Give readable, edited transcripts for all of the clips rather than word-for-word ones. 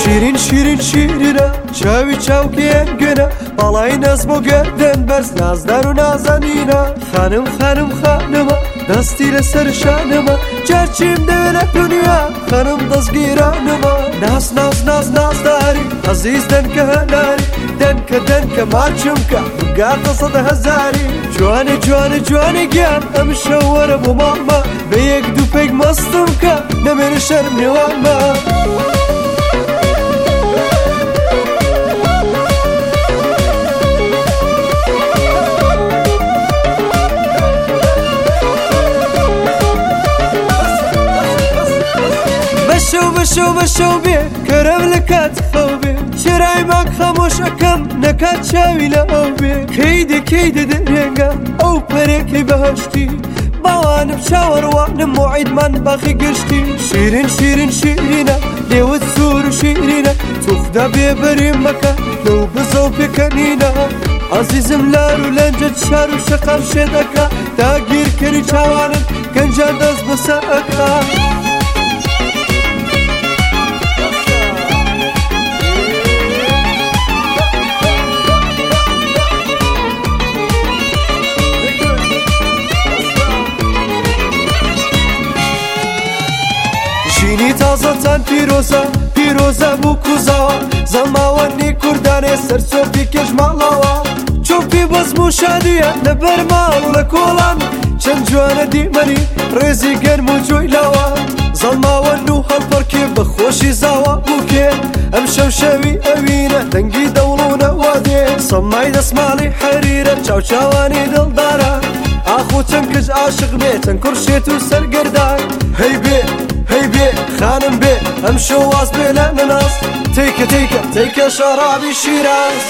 شیرین شیرین شیرینە چاوی چاوکێنگەنە باڵای نەز بۆ گەردن بەرز نازدار و نازەنینە خانم خانم خانمە دەستی لەسەر شانمە جارچیم دەوێ لە دنیا خانم دەستگیرانمە ناز ناز ناز نازداری عەزیز دەنکە هەناری دەنکە دەنکە ماچمکە بگاتە سەد هەزاری جوانێ جوانێ جوانێ گیان ئەم شەوەرە بۆ ماڵمە بە یەک دوو پێک مەستم کە نەمێنە شەرم نێوانمە بەشەو بەشەو بێ کەرەم لە کات خەو بێ شێرای ماک خەمۆشەکەم نەکات چاوی لە ئەو بێ کەی دەدرێنگە ئەو پەرێکەی بەهەشتی باوانم چاوەڕوانم موعیدمان باخی گشتی شیرین شیرین شیرینە لێوت سوور و شیرینە توخدا بێبەری مەکە لەو بزە و پێکەنینە عەزیزم لار و لەنجت شار و شەقام شێدەکە داگیرکەری چاوانم گەنجان دەست بەسەر ئەکا ژینی تازەتان پیرۆزە بوو کوزاوە زەماوەندی کوردانێ سەرچۆپی کێژماڵەوە چۆپی بەزم و شادیە لەبەر ماڵ لە کۆڵان چەند جوانە دیمەنی ڕێزی گەرم و جۆی لاوە زەماوەند و هەڵپەرکێ بەخۆشی زاوە بووکێ ئەم شەو شەوی ئەوینە دەنگی دەوڵونەوە دێ سەمای دەسماڵی حەریرە چاوچاوانی دڵدارە ئاخۆ چەند کەس عاشق بێ چەند کوڕشێت و سەرگەردان هەی بێ خانم بێ ئەم شەو واز بێ لە نەناس تێکە شەرابی شیراز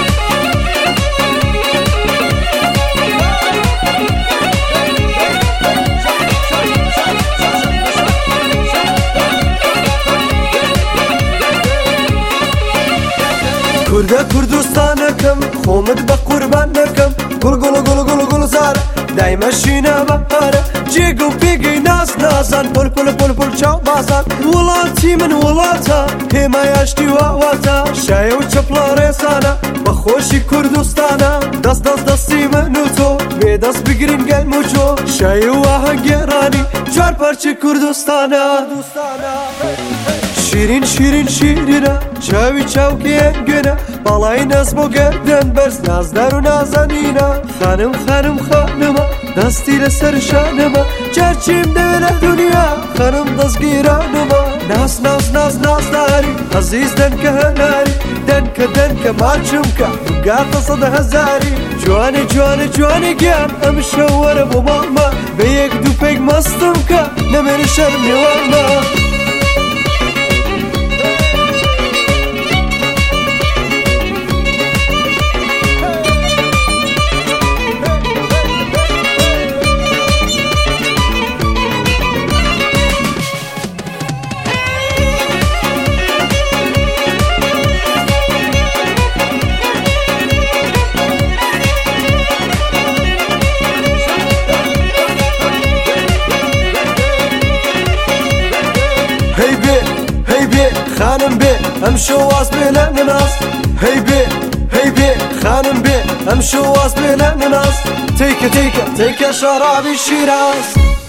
کوردە کوردستانەکەم خۆمت بە قوربان نەکەم گوڵ زارە دایمەشینە بەپارە جێگە و پێگەی نازان پۆل چاو بازان وڵاتی من وڵاتە هێمایاشتی واواتە شایە و چەپڵە ڕێسانە بەخۆشی کوردستانە دەستی من و تۆ بێدەست بگرین گەلم و جۆ شایە و ئاهەنگێڕانی چوار پارچەی کوردستانە شیرین شیرین شیرینە چاوی چاوکێنگەنە باڵای نەز بۆ گەردن بەرز نازدار و نازەنینە خانم خانم خانمە دەستی لەسەر شانمە جارچیم دەوێ لە دنیا خانم دەستگیرانمە ناز ناز ناز نازداری عەزیز دەنکە هەناری دەنکە دەنکە ماچمکە بگاتە سەد هەزاری جوانێ جوانێ جوانێ گیان ئەم شەوەرە بۆ ماڵمە بە یەک دوو پێک مەستم کە نەمێنە شەرم نێوانمە خانم بێ ئەم شەو واز بێ لە نەناس هەی بێ خانم بێ ئەم شەو واز بێ لە نەناس تێکە شەرابی شیراز